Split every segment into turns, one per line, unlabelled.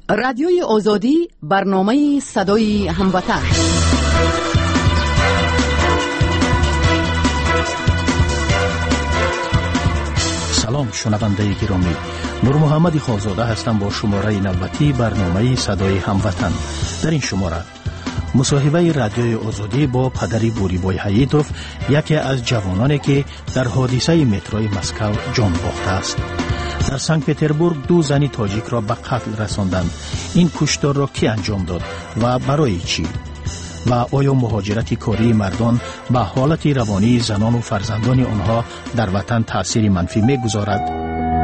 رادیوی آزادی برنامه صدای هموطن.
سلام شنونده گرامی، نور محمد خالزاده هستم با شماره نوبتی برنامه صدای هموطن. در این شماره مصاحبه رادیوی آزادی با پدری بوریبای حییتوف، یکی از جوانانی که در حادثه متروی مسکو جان باخته است. در سنت پتربورگ 2 زن تاجیک را به قتل رساندند. این کشتار را کی انجام داد و برای چی؟ و آیا مهاجرت کاری مردان به حالت روانی زنان و فرزندان آنها در وطن تأثیر منفی می‌گذارد؟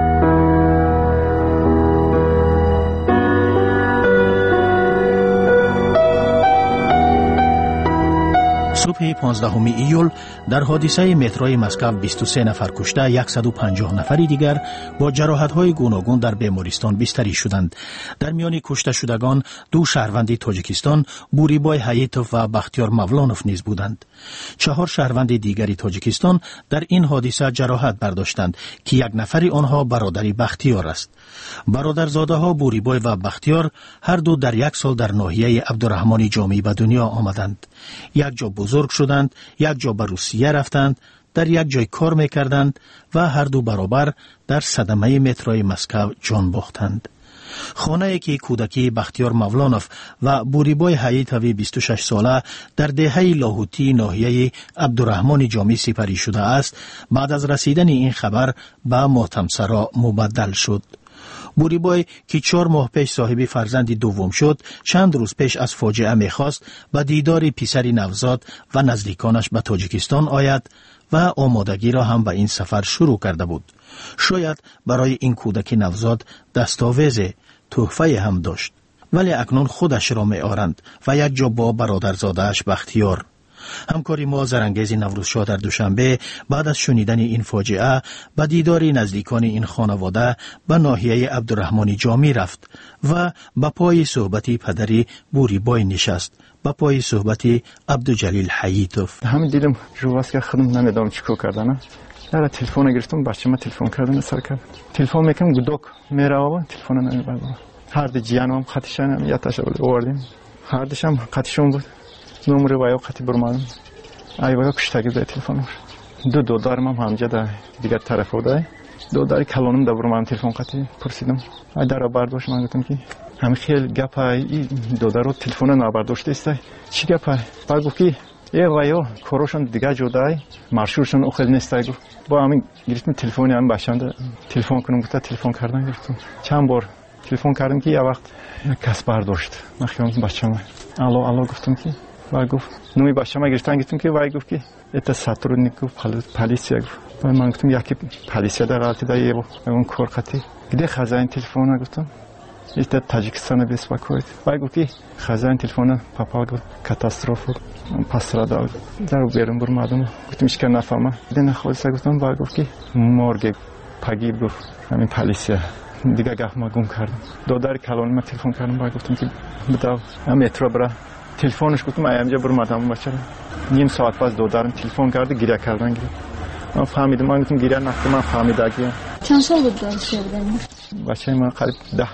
صبح 15 ایول در حادثه متروی مسکو 23 نفر کشته، 150 نفری دیگر با جراحت‌های گوناگون در بیمارستان بستری شدند. در میان کشته شدگان 2 شهروند تاجیکستان، بوریبای حییتوف و بختیار مولانوف نیز بودند. 4 شهروند دیگری تاجیکستان در این حادثه جراحت برداشتند که 1 نفری آنها برادری بختیار است. برادرزاده‌ها بوریبای و بختیار هر دو در 1 سال در ناحیه عبدالرحمن جامی به دنیا آمدند. یک جا بزرگ شدند، یک جا به روسیه رفتند، در یک جای کار میکردند و هر دو برابر در صدمه متروی مسکو جان باختند. خانه‌ای که کودکی بختیار مولانوف و بوریبای حییتوی 26 ساله در دهه لاهوتی ناحیه عبدالرحمن جامی سپری شده است، بعد از رسیدن این خبر به ماتمسرا مبدل شد. بوریبای که 4 ماه پیش صاحب فرزند دوم شد، چند روز پیش از فاجعه می‌خواست به دیدار پسر نوزاد و نزدیکانش به تاجیکستان آید و آمادگی را هم به این سفر شروع کرده بود. شاید برای این کودک نوزاد دستاویز تحفه هم داشت، ولی اکنون خودش را می‌آورند و یک جا با برادرزاده‌اش بختیار. همکاری ما زرانگیز نوروزشاه در دوشنبه بعد از شنیدن این فاجعه به دیدار نزدیکان این خانواده به ناحیه عبدالرحمن جامی رفت و به پای صحبت پدری بوریبای نشست، به پای صحبت عبدالجلیل حییتوف.
همین دیدم جواز که خودم نمیدونم چیکار کردن. در تلفن گرفتم، بچه‌م تلفن کردن سر کرد. تلفن میکنم گدوک میره، تلفن نمیبره. هر دی جیانم خطیشانم یا تاشو آوردیم. هر دیشم خطیشون بود. نمره وایو خطی برمادم. ای وایو کشتگی به تلفنم. دو دارم همجا در دیگر طرف بوده. داری کلانم در برمادم تلفن خطی پرسیدم. ای در برداشت من گفتم که همین خیلی گپای دارو تلفن نبرداشت است. چی گپای؟ بعد گفتی ای وایو کاروشون دیگه جدای مارشورشون اخل نیستای. با همین گرفتم تلفنی هم باشند تلفن کنم گفت تلفن کردن گرفتم. چند بار تلفن کردم که یه وقت کس برداشت. من خیام بچه‌م الو گفتم که وای گفت نوی بچه‌م گرفتن گفتم که وای گفت که ات ساترونیکو پلیسیا گفت. من گفتم یکی پلیسیا در حالت دایی اون کار خطی گده خزانه تلفن گفتم ات تاجیکستان بیس باکوید. وای گفت که خزانه تلفن پاپا گفت کاتاستروف پاسرا در بیرون برمادم گفتم ایش که نفهمم دیگه نخواست گفتم. وای گفت که مورگ پگی گفت همین پلیسیا دیگه گفت ما گم کردم. دادر کلان ما تلفن کردم. وای گفتم که بدو مترو برا تلفنش گفتم اینجا برمادم بچه نیم ساعت بعد دادرم تلفن کرده گریه کردن. من فهمیدم، من گفتم گریه نکنم، من فهمیدم.
چند سال بود دانشجو بودن؟
بچه من قریب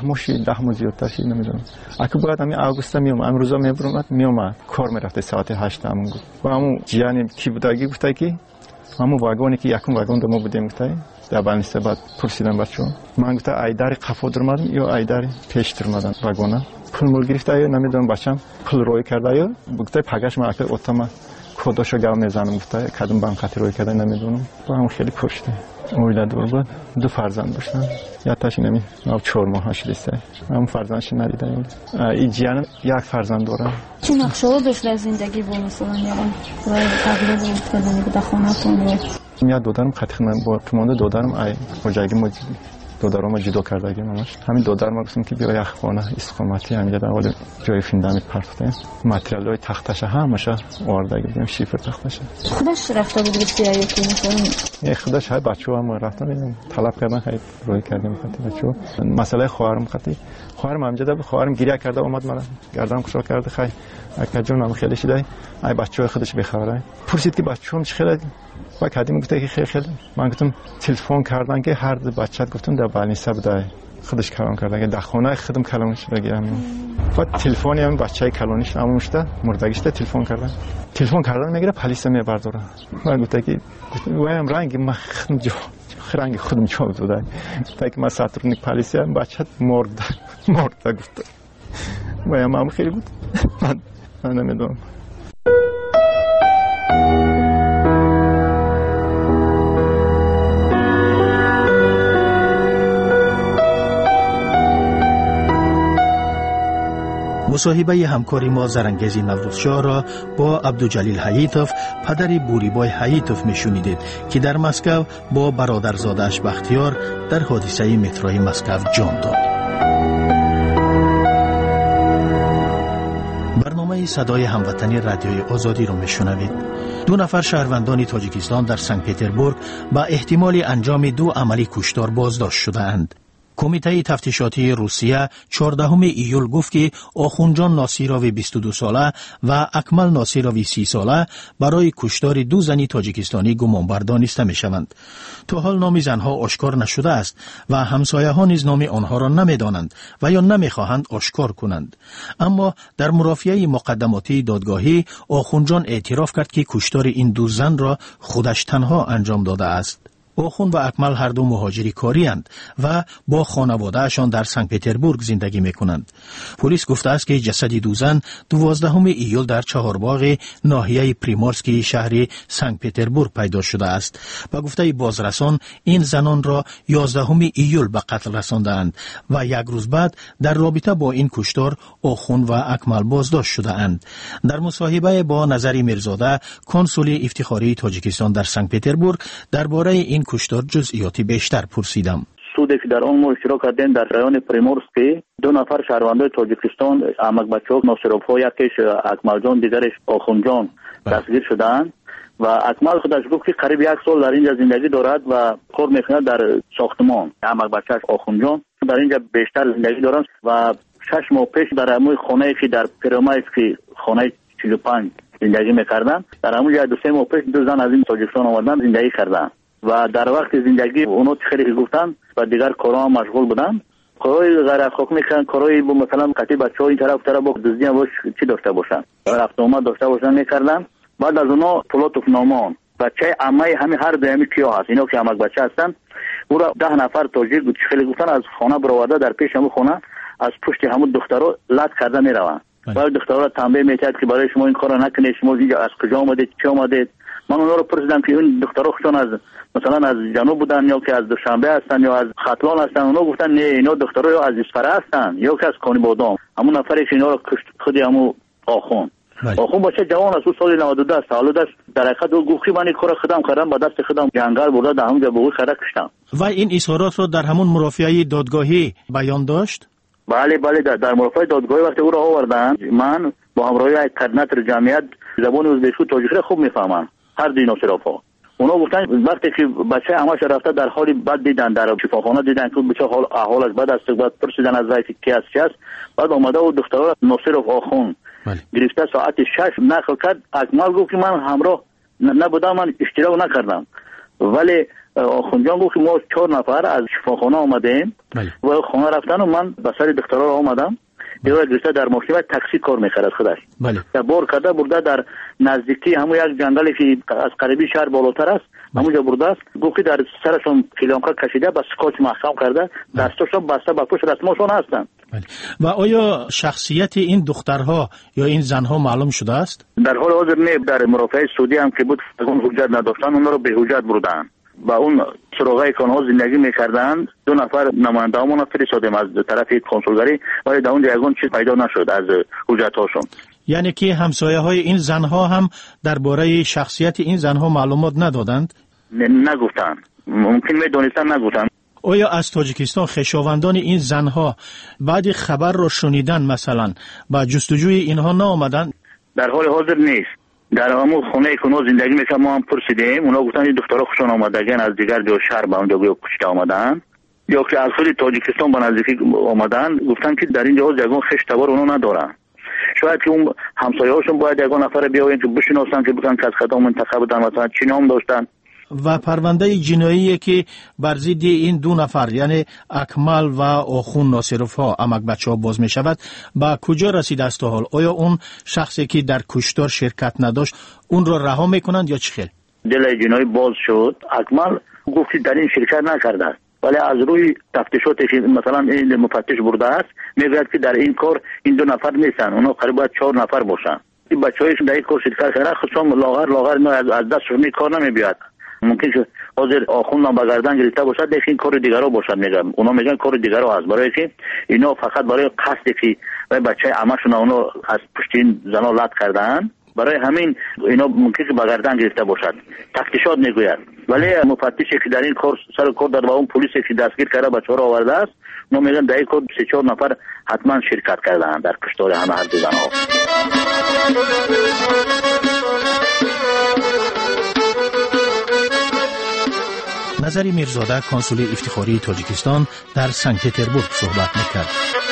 10 ماه زیادتر شد نمیدونم. اگه باید همین آگوست میام، امروزا میام کار میرفته ساعت 8 همون بود. و همون جیانی کی بودگی گفته که همون واگونی که یکم واگون دم بودیم گفته در بانسته بعد پرسیدم بچه‌ها. من گفتم ایدار قفا درمادم یا ایدار پیش درمادم واگونا. پول مول گرفته یا نمیدونم بچه‌م پول روی کرده یا گفته پگاش ما اگه اتوما کداشو گام میزنم گفته کدوم بانک خاطر روی کرده نمیدونم. با هم خیلی کشته. اولاد بود 2 فرزند داشتن. یا تاش نمی 4 ماه شده. هم فرزندش ندیدم. این جیان 1 فرزند داره.
چه نقشه داشت در زندگی با مثلا میگم وای قبل بود کدوم بود خونه‌تون
میاد دادرم خاطر من با کمانده دادرم ای مجاگی مجید دادرم جدا کرده اگه ماماش همین دادرم گفتم که بیا یخ خونه استقامتی همینجا در حال جای فیندامی پرفته متریالای تختش همش آورده بودیم شیفر تختش.
خودش رفته بود روسیه یا که مثلا
خودش های بچه‌ها هم رفتن طلب کردن خیلی روی کردیم خاطر بچه‌ها. مسئله خواهرم خاطر خواهرم همینجا در خواهرم گریه کرده اومد مرا گردن کشا کرده خیلی اکجون هم خیلی شده ای بچه‌ها خودش بخوره پرسید که بچه‌ام چه خیلی و کدیم گفته که خیلی من گفتم تلفن کردن که هر بچه گفتم در بالنسه بده خودش کلان کرده اگه در خانه خودم کلانش بگیرم. بعد تلفنی هم بچهای کلانیش نموشته مردگیش تلفن کردن میگیره پلیس میبرداره. من گفتم که وایم رنگ من خودم جو رنگ خودم جو بوده تا که من ساترونیک پلیسی هم بچه مرده گفته وایم هم خیلی بود. من نمیدونم.
مصاحبه همکاری ما زرنگزی نوروزشاه را با عبدالجلیل حییتوف پدر بوریبای حییتوف میشنیدید که در مسکو با برادرزاده‌اش بختیار در حادثه متروی مسکو جان داد. برنامه صدای هموطنی رادیوی آزادی را میشنوید. 2 نفر شهروندان تاجیکستان در سن پترزبورگ با احتمال انجام 2 عملی کشتار بازداشت شده‌اند. کمیته تفتیشاتی روسیه 14 ایول گفت که آخوندجان ناصیروی 22 ساله و اکمل ناصیروی 30 ساله برای کشتار 2 زن تاجیکستانی گمانبر دانسته می شوند. تا حال نام زنها آشکار نشده است و همسایه ها نیز نام آنها را نمی دانند و یا نمی خواهند آشکار کنند. اما در مرافعه مقدماتی دادگاهی آخوندجان اعتراف کرد که کشتار این 2 زن را خودش تنها انجام داده است. آخوند و اکمل هر دو مهاجری کاری اند و با خانواده‌شان در سن پترزبورگ زندگی می‌کنند. پلیس گفته است که جسد 2 زن 12 ایول در چهارباغ ناحیه پریمورسکی شهر سن پترزبورگ پیدا شده است. با گفته بازرسان این زنان را 11 ایول به قتل رساندند و 1 روز بعد در رابطه با این کشتار آخوند و اکمل بازداشت شده‌اند. در مصاحبه با نظری میرزاده کنسول افتخاری تاجیکستان در سن پترزبورگ درباره این کشتار جزئیاتی بیشتر پرسیدم.
سودی که در آن ما اشتراک کردیم در رایون پریمورسکی 2 نفر شهروندان تاجیکستان احمق بچه‌ها ناصرف‌ها یکیش اکمل جان دیگرش آخوند جان دستگیر شدند و اکمل خودش گفت که قریب 1 سال در اینجا زندگی دارد و کار می‌کند در ساختمان. احمق بچه‌اش آخوند جان در اینجا بیشتر زندگی دارند و 6 ماه پیش در همون خانه‌ای که در پریمورسکی خانه 45 زندگی می‌کردند در همون 2-3 ماه پیش 2 زن از این تاجیکستان آمدند زندگی کردند و در وقت زندگی اونو خیلی گفتن و دیگر کارها مشغول بودن. کارهای غیر اخلاقی میکنن، کارهای مثلا قطعی بچه‌ها این طرف با دزدی باش چی داشته باشن، رفت آمد داشته باشن میکردن. بعد از اونا پلاتوف نامان بچه عمه همین هر دومی کیا هست اینا که عمک بچه هستن او را 10 نفر تاجیک خیلی گفتن از خانه برآورده در پیش همون خانه از پشت همون دخترها لط کرده میروند. بعد دخترها را تنبیه میکرد که برای شما این کارا نکنید، شما اینجا از کجا آمدید، چی آمدید. من اونا رو پرسیدم که این دخترها خودشون از مثلا از جنوب بودن یا که از دوشنبه هستن یا از خطلان هستن. اونا گفتن نه اینا دخترها یا از اسفره هستن یا که از کانی بادام. همون نفری که اینا رو کشت خودی همون آخوند. آخوند باشه جوان از سال 92 سالو داشت. در حقیقت او گفت من این کار خودم کردم با دست خودم جنگل برده در همونجا به او خرد کشتم. و
این اظهارات رو در همون مرافعه دادگاهی بیان داشت؟
بله در مرافعه دادگاهی وقتی او را آوردن من با همراهی یک کوردیناتور جمعیت زبان ازبکی و تاجیکی خوب میفهمم هر دو ناصرافا. اونا گفتن وقتی که بچه همش رفته در حالی بد دیدن در شفاخانه دیدن که بچه احوالش بد است بعد پرسیدن از رای کی است چی است. بعد اومده و دخترها ناصرف آخوند گرفته ساعت 6 نقل کرد. اکمل گفت که من همراه نبودم، من اشتراک نکردم، ولی آخوند جان گفت که ما 4 نفر از شفاخانه آمدیم و خانه رفتن و من به سر دخترها آمدم. دیگه گرفته در ماشین تاکسی کار می‌کرد خودش. در بار کرده برده در نزدیکی همون یک جنگلی که از قریبی شهر بالاتر است همونجا برده است. گفت که در سرشون کلانکا کشیده با اسکوچ محکم کرده دستاشون بسته به پشت رسمشون هستن.
و آیا شخصیت این دخترها یا این زنها معلوم شده است؟
در حال حاضر نه. در مرافعه سعودی هم که بود اون حجت نداشتن اونا رو به حجت بردن. با اون سراغای که آنها زندگی میکردند 2 نفر نماینده همون فرستادیم از طرف کنسولگری ولی در اونجا یگان چیز پیدا نشد از حجت هاشون.
یعنی که همسایه های این زنها هم درباره شخصیت این زنها معلومات ندادند؟
نگفتن. ممکن میدونستن نگفتن.
آیا از تاجیکستان خویشاوندان این زنها بعد خبر رو شنیدن مثلا با جستجوی اینها نآمدند؟
در حال حاضر نیست. در همون خونه که اونا زندگی میکنن ما هم پرسیدیم. اونا گفتن این دخترها خودشون آمدگن از دیگر دو شهر به اونجا کشته آمدن یا که از خود تاجیکستان به نزدیکی آمدن. گفتن که در این جهاز یگان خشتبار اونا ندارن. شاید که اون همسایه‌هاشون باید یگان نفر بیاین که بشناسن که بگن که از خدا منتخب بودن مثلا چی نام داشتن
و پرونده جنایی که بر ضد این دو نفر یعنی اکمل و آخون ناصرف ها امک بچه ها باز می شود با کجا رسیده است تا حال؟ آیا اون شخصی که در کشتار شرکت نداشت اون را رها میکنند یا چه خیلی؟
دل جنایی باز شد. اکمل گفت در این شرکت نکرده است، ولی از روی تفتیشاتی که مثلا این مفتش برده است میگوید که در این کار این دو نفر نیستن، اونا قریبا 4 نفر باشن. این بچه‌هایش در این کار شرکت کرده، خصوصا لاغر از دستشون کار نمیبیاد. ممکن که حاضر آخوند به گردن گرفته باشد، این کار دیگرا باشد. میگم اونا میگن کار دیگرا هست، برای که اینا فقط برای قصدی که بچه عمه‌شون اونا از پشت این زنا لط کردن، برای همین اینا ممکن که به گردن گرفته باشد. تفتیشات میگوید، ولی مفتشی که در این کار سر کار داد و اون پلیسی که دستگیر کرده بچه‌ها را آورده است، اونا میگن در این کار 3-4 نفر حتما شرکت کردن در کشتار همه هر دو زنها.
نظری میرزاده کنسول افتخاری تاجیکستان در سنت پترزبورگ صحبت میکرد.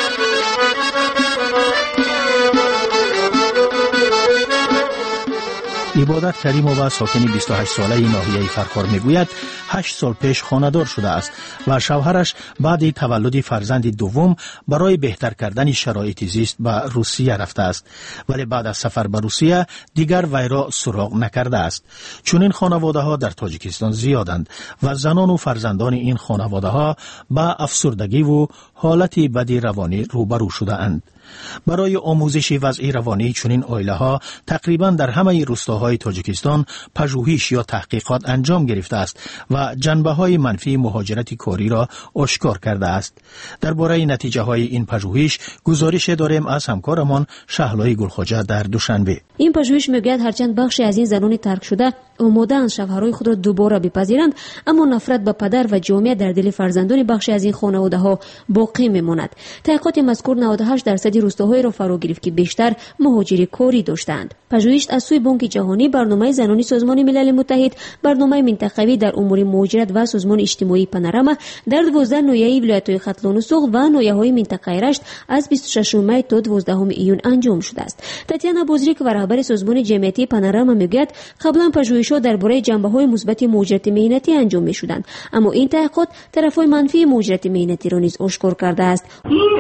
عبادت کریمووا ساکن 28 ساله ناحیه فرخار میگوید 8 سال پیش خانه‌دار شده است و شوهرش بعد تولد فرزند دوم برای بهتر کردن شرایط زیست به روسیه رفته است، ولی بعد از سفر به روسیه دیگر وی را سراغ نکرده است. چون این خانواده ها در تاجیکستان زیادند و زنان و فرزندان این خانواده ها با افسردگی و حالت بدی روانی روبرو شده اند. برای آموزش وضعی روانی چنین عائله ها تقریبا در همه روستاهای تاجیکستان پژوهش یا تحقیقات انجام گرفته است و جنبه های منفی مهاجرت کاری را آشکار کرده است. درباره نتیجه های این پژوهش گزارش داریم از همکارمان شهلای گلخواجه در دوشنبه.
این پژوهش میگوید هرچند بخشی از این زنان ترک شده آماده‌اند شوهرهای خود را دوباره بپذیرند، اما نفرت به پدر و جامعه در دل فرزندان بخشی از این خانواده‌ها باقی میماند. تحقیقات مذکور 98% روستاهای را فرا گرفت که بیشتر مهاجری کاری داشتند. پژوهش از سوی بانک جهانی، برنامه زنانی سازمان ملل متحد، برنامه منطقوی در امور مهاجرت و سازمان اجتماعی پانوراما در 12 ناحیه ولایت‌های ختلان و سوق و ناحیه‌های منطقه رشت از 26 می تا 12 ایون انجام شده است. تاتیانا بوزریک و رهبر سازمان جمعیتی پانوراما میگوید قبلا پژوهش‌ها درباره جنبه‌های مثبت مهاجرت مهنتی انجام می‌شدند، اما این تحقیقات طرف‌های منفی مهاجرت مهنتی را نیز آشکار کرده است.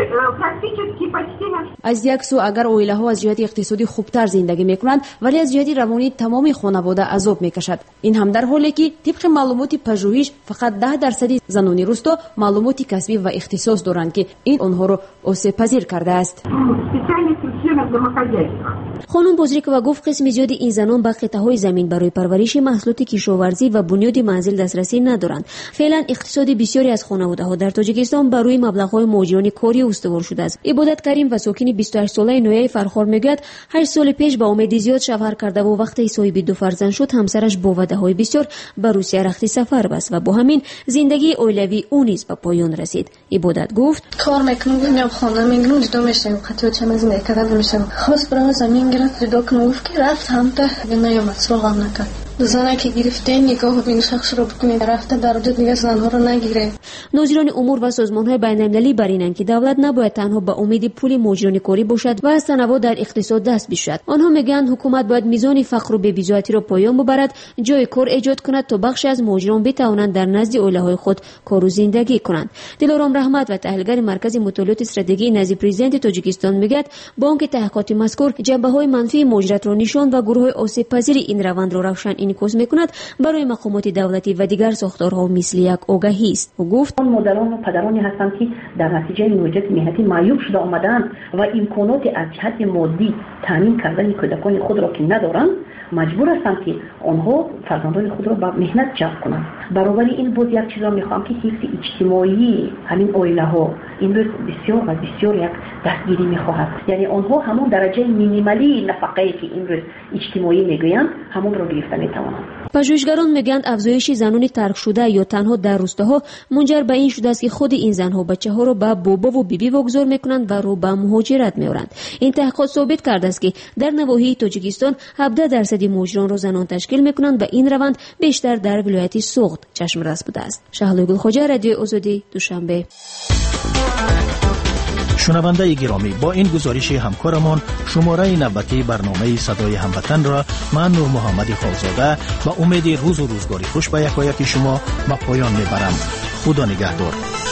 از یک سو اگر عائله‌ها از جهت اقتصادی خوبتر زندگی می‌کنند، ولی از جهت روانی تمام خانواده عذاب می‌کشد. این هم در حالی که طبق معلومات پژوهش فقط 10% زنان روستا معلومات کسبی و اختصاص دارند که این آنها را آسیب پذیر کرده است.
خانم بوزریکووا گفت قسم زیادی این زنان به قطعه‌های زمین برای پرورش محصولات کشاورزی و بنیاد منزل دسترسی ندارند. فعلا اقتصاد بسیاری از خانواده‌ها در تاجیکستان بر روی مبلغ‌های مهاجران کاری استوار شده است. عبادت کریم و ساکن 28 ساله ناحیه فرخار میگوید 8 سال پیش با امید زیاد شوهر کرده و وقتی صاحب 2 فرزند شد همسرش با وعده‌های بسیار به روسیه رخت سفر بست و با همین زندگی عائلوی او نیز به پایان رسید. عبادت گفت
کار میکنم میام خانه میگم جدا میشم خاطر چه زندگی کردم میشم خواست برای زمین گرفت جدا کنم گفت که رفت هم ته نیومد سراغم نکرد. زنی که گرفته نگاه بین شخص رو بکنید رفته در وجود دیگه زنها رو نگیره.
ناظران امور و سازمان‌های بین‌المللی بر اینند که دولت نباید تنها به امید پول مهاجران کاری باشد و از تنوع در اقتصاد دست بشود. آنها میگن حکومت باید میزان فقر و بی‌بی‌ذاتی را پایان ببرد، جای کار ایجاد کند تا بخشی از مهاجران بتوانند در نزد عائله‌های خود کار و زندگی کنند. دلارام رحمت و تحلیلگر مرکز مطالعات استراتژی نزد پرزیدنت تاجیکستان میگوید بانک تحقیقات مذکور جنبه‌های منفی مهاجرت را نشان و گروه‌های آسیب‌پذیر این روند را روشن انعکاس می‌کند برای مقامات دولتی و دیگر ساختارها مثل یک آگاهی است. او گفت
آن مادران و پدرانی هستند که در نتیجه مهاجرت مهنتی معیوب شده آمدند و امکانات از جهت مادی تامین کردن کودکان خود را که ندارند مجبور هستند که آنها فرزندان خود را به مهنت جلب کنند. برابر این بود یک چیز را میخوام که حفظ اجتماعی همین عائله‌ها این روز بسیار و بسیار یک دستگیری میخواهد. یعنی آنها همون درجه مینیمالی نفقه‌ای که این روز اجتماعی میگویند همون را گرفته میتوانند.
پژوهشگران میگن افزایش زنان ترک شده یا تنها در روستاها منجر به این شده است که خود این زنها بچه‌ها را به بابا و بیبی واگذار میکنند و رو به مهاجرت میارند. این تحقیقات ثابت کرده است که در نواحی تاجیکستان 17% مهاجران را زنان تشکیل میکنند و این روند بیشتر در ولایت سوغد چشم رس بوده است. شهلای گلخواجه، رادیو آزادی، دوشنبه.
شنونده گرامی، با این گزارش همکارمان شماره نوبتی برنامه صدای هموطن را من نور محمد خالزاده با امید روز و روزگاری خوش به یکایک شما به پایان میبرم. خدا نگهدار.